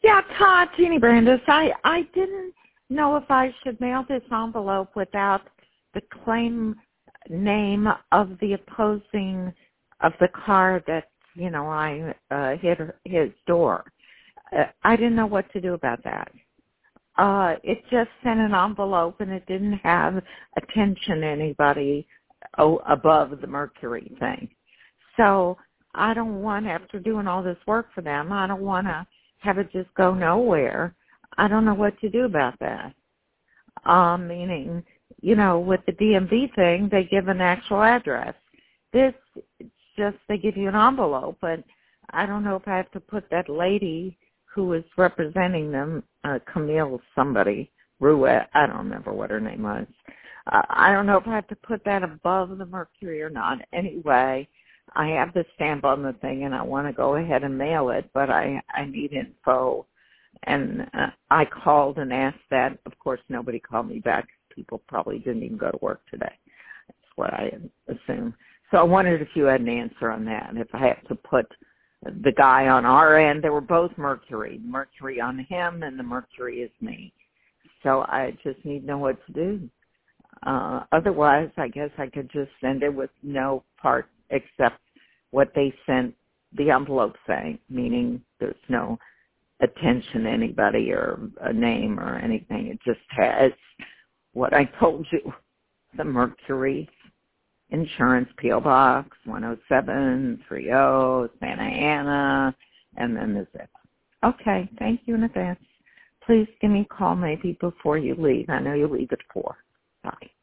Yeah, Todd, Jeannie Brandis. I didn't know if I should mail this envelope without the claim name of the opposing of the car that, I hit his door. I didn't know what to do about that. It just sent an envelope and it didn't have attention to anybody above the Mercury thing. So I don't want, after doing all this work for them, I don't want to have it just go nowhere. I don't know what to do about that. Meaning, with the DMV thing, they give an actual address. This, it's just they give you an envelope, but I don't know if I have to put that lady who was representing them, Camille somebody, Ruette, I don't remember what her name was. I don't know if I have to put that above the Mercury or not. Anyway, I have the stamp on the thing, and I want to go ahead and mail it, but I need info. And I called and asked that. Of course, nobody called me back. People probably didn't even go to work today. That's what I assume. So I wondered if you had an answer on that. If I have to put the guy on our end, they were both Mercury. Mercury on him, and the Mercury is me. So I just need to know what to do. Otherwise, I guess I could just send it with no part except what they sent the envelope saying, meaning there's no attention to anybody or a name or anything. It just has what I told you, the Mercury Insurance P.O. Box 10730 Santa Ana, and then the zip. Okay, thank you in advance. Please give me a call maybe before you leave. I know you leave at 4. Bye.